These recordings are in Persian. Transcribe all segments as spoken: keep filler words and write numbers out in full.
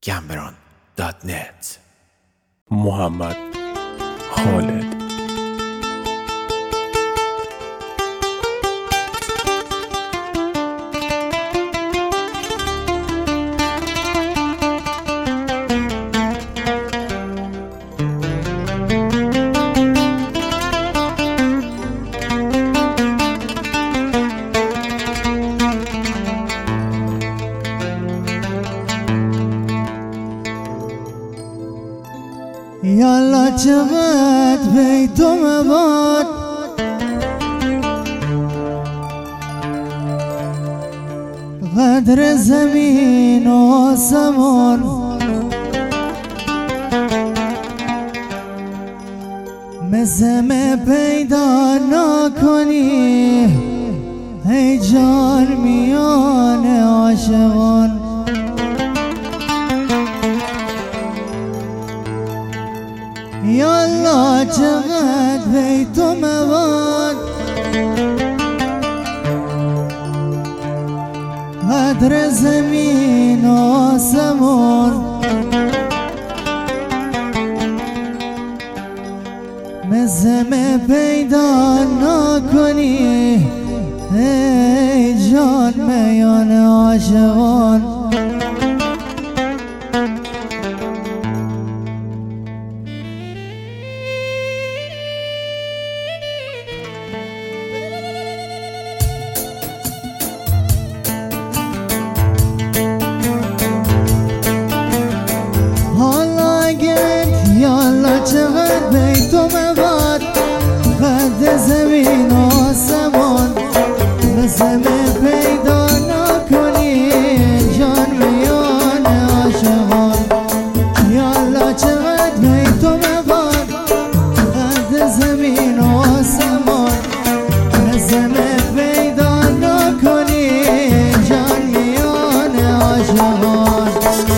گمبران دات نت. محمد خالد. یالا چقدر بی تو مباد قدر زمین و آسمان، مثل من پیدا نکنی ای جان میان عاشقان. یالا چقدر بی تو مواد قدر زمین و آسمان، مثل من پیدا نکنی ای جان میان عاشقان. یالا چقدر بی تو مواد قد زمین و آسمان، مثل من پیدا نکنی جان میان عاشقان. یالا چقدر بی تو مواد قد زمین و آسمان، مثل من پیدا نکنی جان میان عاشقان.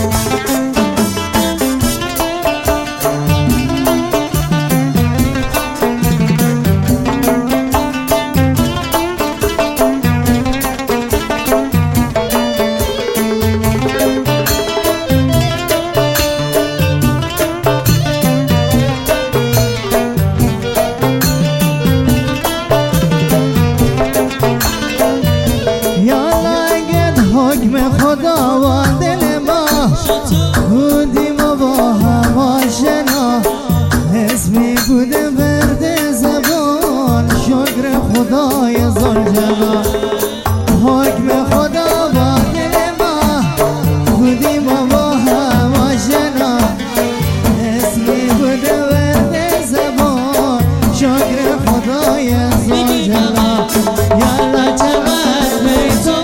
خدا و دل ما بودیم و با هم آشنا، اسمی بوده برد زبان شکر خدای زلجلال. حکم خدا و دل ما بودیم و با هم آشنا، اسمی بوده برد زبان شکر خدای زلجلال. یالا چقدر بی تو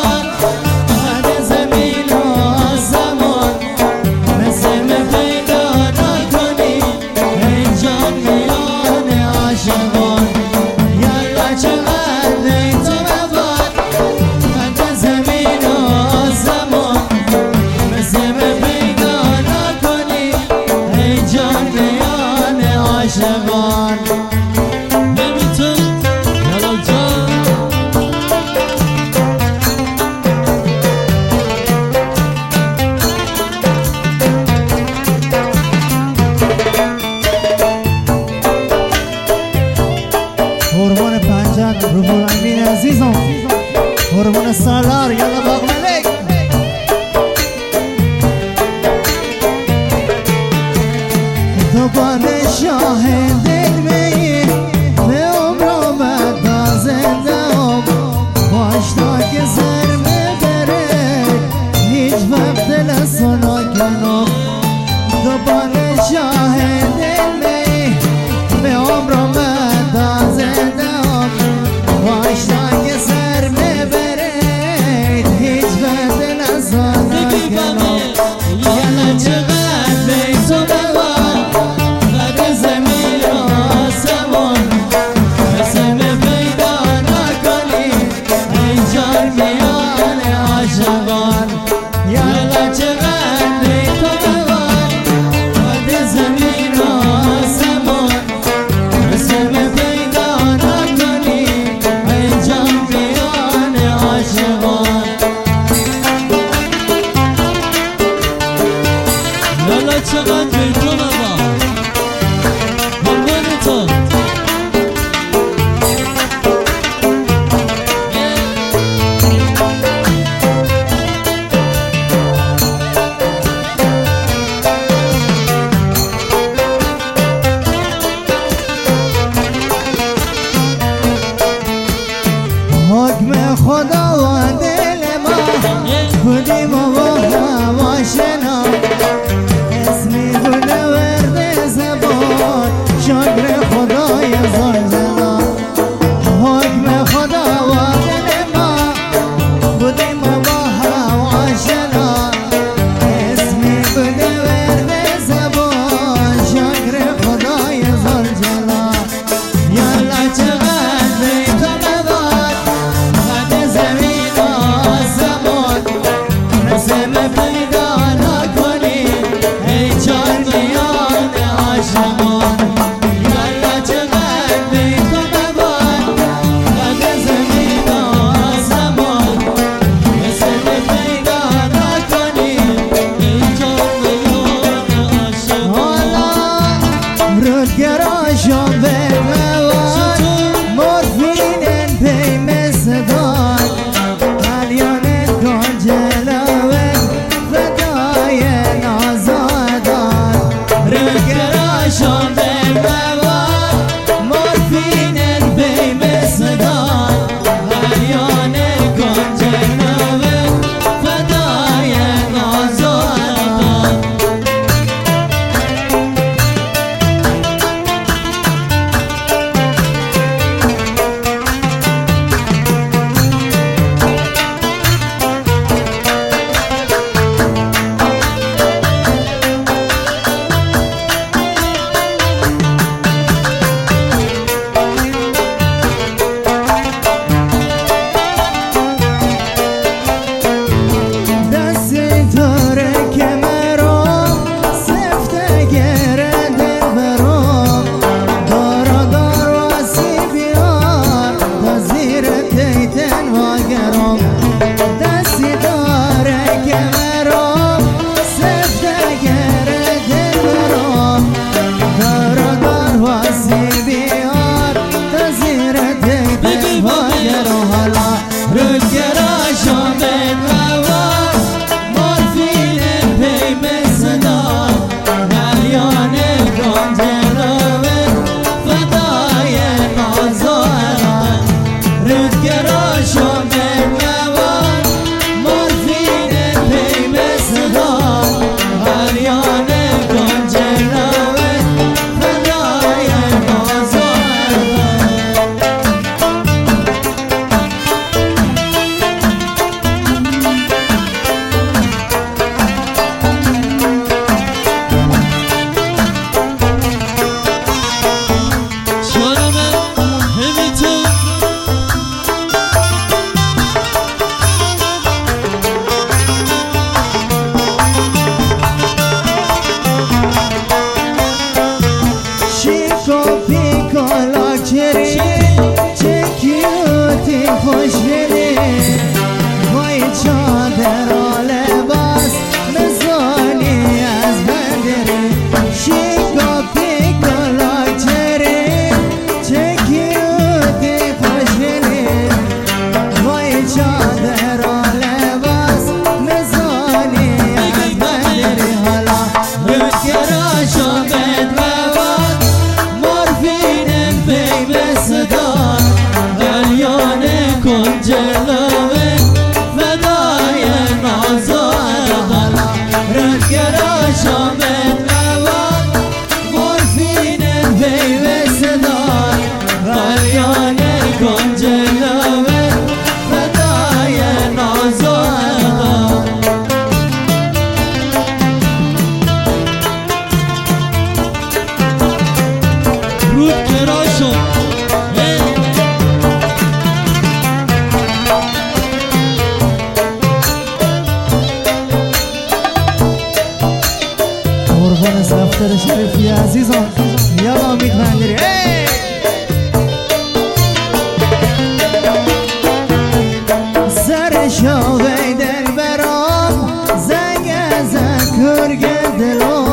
عاشقان. نمیتون یالا جان قربان پنجت روح الامین عزیزم، قربان سالار یالا باغ ملک. تو پادشاه دل می به عمر آمد تا زنده ام، باش تا که سر ببره هیچ وقت دل سنا کنم. تو پادشاه دل می به عمر آمد تا زنده ام، باش تا که سر ببره هیچ وقت دل سنا کنم. یالا چقدر بی تو یالا چقدر بی تو مواد قد زمین و آسمان، مثل من پیدا نکنی ای جان میان عاشقان. یالا چقدر بیتون بابا قربان تو حکم خدا و دل ما بودیم و هوا شنا اسمی گل ورد زبان شکر خدای زلزلا حکم خدا و دل ما بودیم و هوا شنا اسمی گل ورد زبان شکر خدای زلزلا یالا چقدر بیتون گراشم به موان مرفینن پیم صدان قلیانت کن جلوه فدای نازادان رو گراشم به موان مرفینن پیم صدان قلیانت کن جلوه فدای نازادان خوش بینی وای چادر و لباس مزانی از بندری شیکا پیکا لاکچری چکیوتی خوش بینی وای چادر و لباس مزانی از بندری حالا رکراشو بد روان مورفینم پی بصدان قلیانه کن جلوه فدای نازادان رکراشو بد روان مورفینم پی بصدان قلیانه کن جلوه فدای نازادان رود کراشو قربان سفتر شریفی عزیزان یالا امید بندری سر شاوی دل برام زنگ زن کرگ دلو